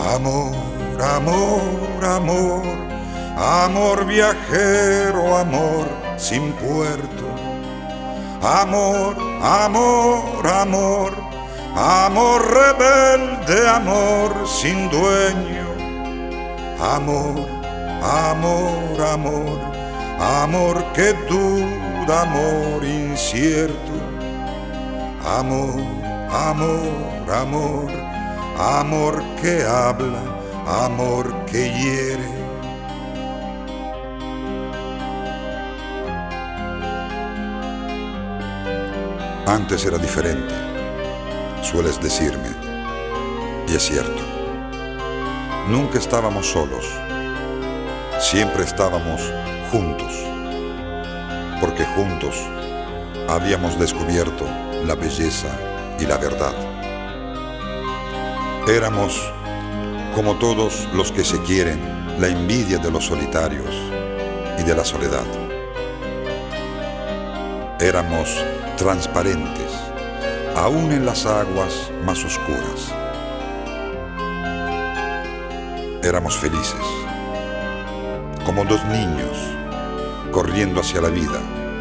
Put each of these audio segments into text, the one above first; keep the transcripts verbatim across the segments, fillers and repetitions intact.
Amor, amor, amor, amor viajero, amor sin puerto. Amor, amor, amor, amor rebelde, amor sin dueño. Amor, amor, amor, amor que duda, amor incierto. Amor, amor, amor, amor que habla, amor que hiere. Antes era diferente, sueles decirme, y es cierto. Nunca estábamos solos, siempre estábamos juntos, porque juntos habíamos descubierto la belleza y la verdad. Éramos, como todos los que se quieren, la envidia de los solitarios y de la soledad. Éramos transparentes, aún en las aguas más oscuras. Éramos felices, como dos niños corriendo hacia la vida,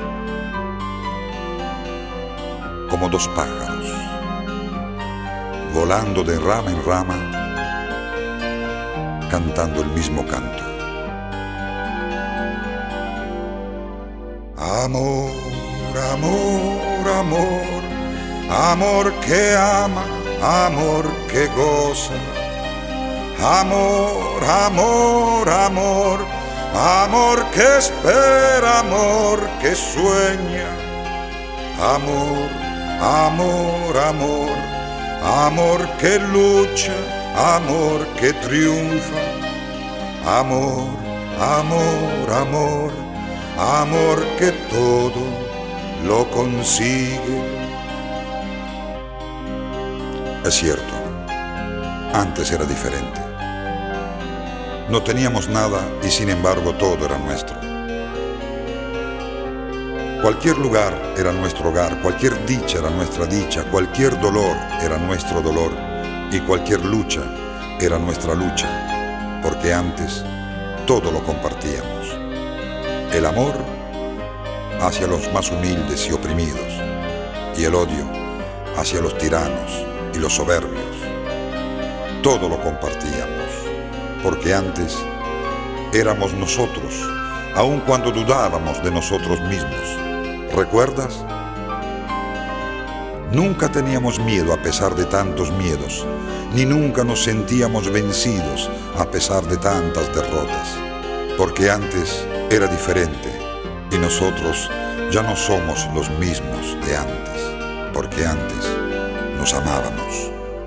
como dos pájaros, volando de rama en rama, cantando el mismo canto. Amor, amor, amor, amor que ama, amor que goza. Amor, amor, amor, amor que espera, amor que sueña. Amor, amor, amor, amor que lucha, amor que triunfa. Amor, amor, amor, amor que todo lo consigue. Es cierto, antes era diferente. No teníamos nada y sin embargo todo era nuestro. Cualquier lugar era nuestro hogar, cualquier dicha era nuestra dicha, cualquier dolor era nuestro dolor y cualquier lucha era nuestra lucha, porque antes todo lo compartíamos. El amor hacia los más humildes y oprimidos y el odio hacia los tiranos y los soberbios. Todo lo compartíamos, porque antes éramos nosotros, aun cuando dudábamos de nosotros mismos. ¿Recuerdas? Nunca teníamos miedo a pesar de tantos miedos, ni nunca nos sentíamos vencidos a pesar de tantas derrotas, porque antes era diferente y nosotros ya no somos los mismos de antes, porque antes nos amábamos.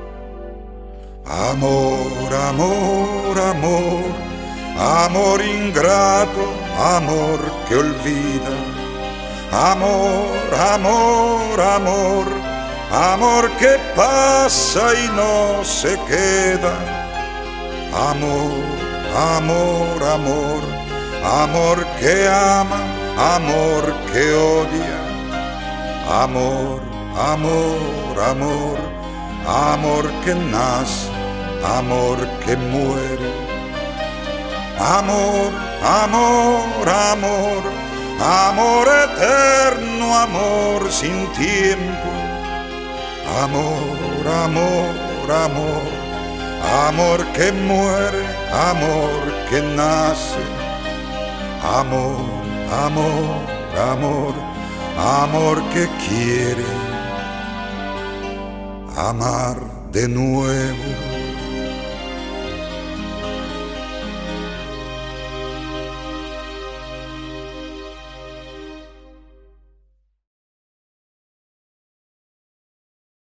Amor, amor, amor, amor ingrato, amor que olvida. Amor, amor, amor, amor que pasa y no se queda. Amor, amor, amor, amor que ama, amor que odia. Amor, amor, amor, amor que nace, amor que muere. Amor, amor, amor, amor eterno, amor sin tiempo. Amor, amor, amor, amor que muere, amor que nace. Amor, amor, amor, amor que quiere amar de nuevo.